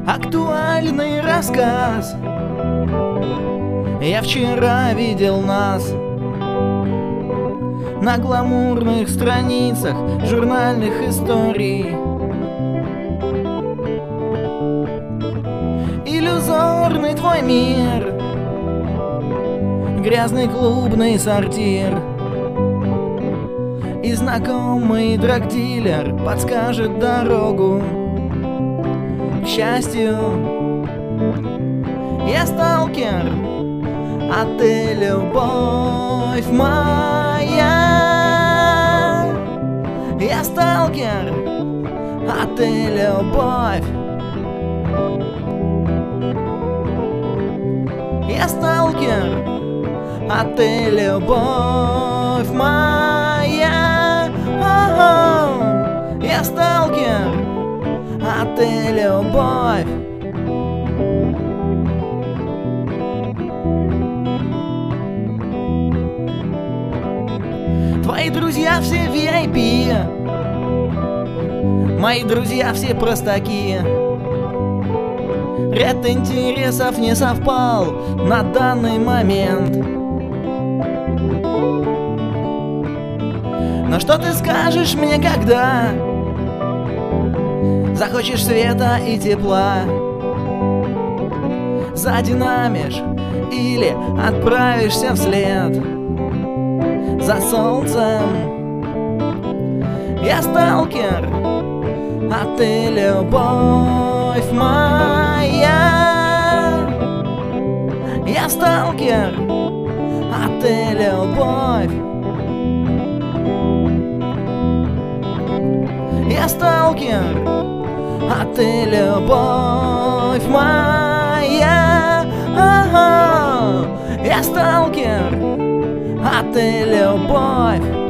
Актуальный рассказ. Я вчера видел нас на гламурных страницах журнальных историй. Иллюзорный твой мир, грязный клубный сортир, и знакомый драгдилер подскажет дорогу к счастью. Я сталкер, а ты любовь моя. Я сталкер, а ты любовь. Я сталкер, а ты любовь моя. Я сталкер, а ты любовь. Твои друзья все VIP, мои друзья все простаки. Ряд интересов не совпал на данный момент. Но что ты скажешь мне, когда захочешь света и тепла? Задинамишь или отправишься вслед за солнцем? Я сталкер, а ты любовь моя. Я сталкер, а ты любовь. Я сталкер, а ты любовь моя. Я сталкер, а ты любовь.